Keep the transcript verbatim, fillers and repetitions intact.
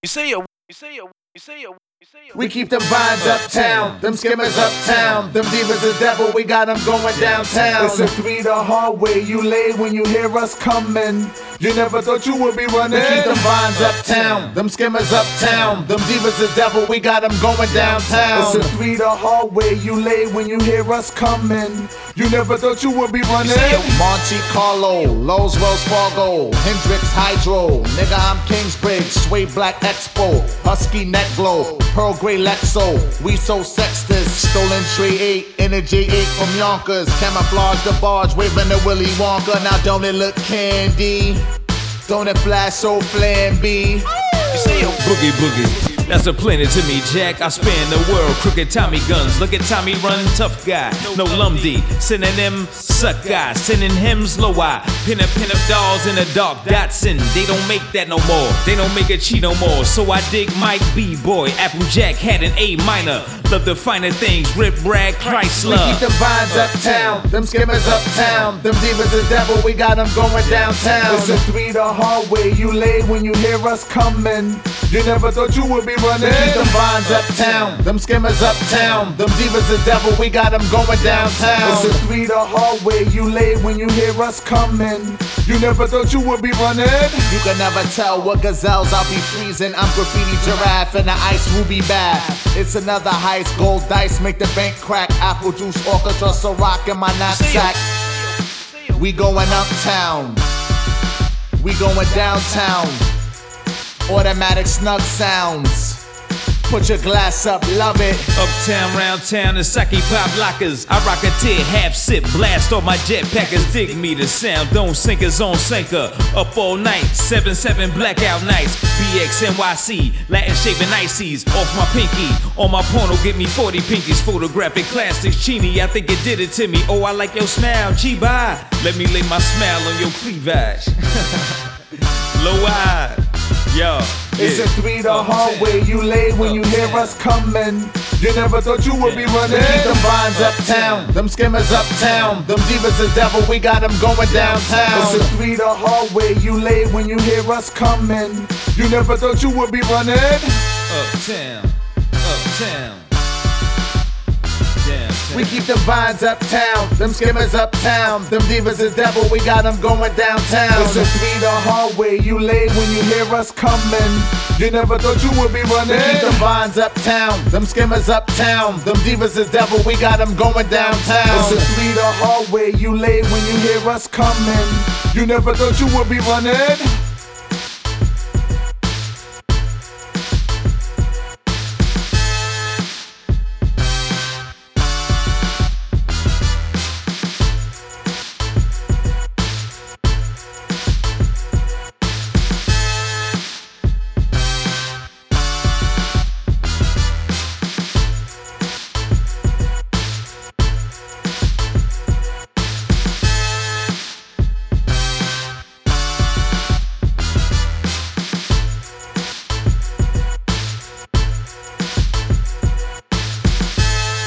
You say you, you say you, you say you, you say you. We keep them vines uptown, them skimmers uptown, them divas is devil, we got them going downtown. It's a three the hard way you lay when you hear us coming. You never thought you would be running. We keep them vines uptown, them skimmers uptown, them divas is devil, we got them going downtown. It's a three the hard way you lay when you hear us coming. You never thought you would be running. Monte Carlo, Lowe's Wells Fargo, Hendrix Hydro, nigga I'm Kingsbridge, Sway Black Expo, Husky Neck Glow, Pearl Grey Lexo, we so sexters, stolen tree eight, energy eight from Yonkers, camouflage the barge, waving the Willy Wonka, now don't it look candy? Don't it flash so flamby? You say you. Boogie Boogie, that's a planet to me, Jack. I span the world, crooked Tommy guns. Look at Tommy run, tough guy, no lumdy. Synonym, suck guy, sending hymns, low eye. Pin up, pin up dolls in a dark Datsun. They don't make that no more, they don't make a cheat no more. So I dig Mike B. Boy, Applejack had an A minor. Love the finer things, Rip Rag Chrysler. We keep them vines uptown, them skimmers uptown, them divas is devil, we got them going downtown. It's a three the hard way you lay when you hear us coming. You never thought you would be running. We keep them vines uptown, them skimmers uptown, them divas is devil, we got them going downtown. It's a three the hard way you lay when you hear us coming. You never thought you would be running. You can never tell what gazelles I'll be freezing. I'm graffiti giraffe in the ice ruby bath. It's another heist, gold dice make the bank crack. Apple juice, orchestra, Ciroc in my knapsack. We going uptown, we going downtown. Automatic snug sounds. Put your glass up, love it. Uptown, round town, and sake pop lockers. I rock a tear, half sip, blast off my jetpackers. Dig me the sound, don't sink us on sinker. Up all night, seven seven blackout nights. B X N Y C, Latin shaving ices. Off my pinky, on my porno, get me forty pinkies. Photographic classics, Chini, I think it did it to me. Oh, I like your smile, G-bye. Let me lay my smile on your cleavage. Low eye. Yo, it's yeah. a three the hard way you lay when you hear us coming. You never thought you would be running. We keep them vines uptown, them skimmers uptown, them divas is devil, we got them going downtown. It's a three the hard way you lay when you hear us coming. You never thought you would be running. Uptown, uptown. We keep them vines uptown, them skimmers uptown, them divas is devil, we got them going downtown. It's a three the hard way you lay when you hear us coming. You never thought you would be running. We keep them vines uptown, them skimmers uptown, them divas is devil, we got them going downtown. It's a three the hard way you lay when you hear us coming. You never thought you would be running.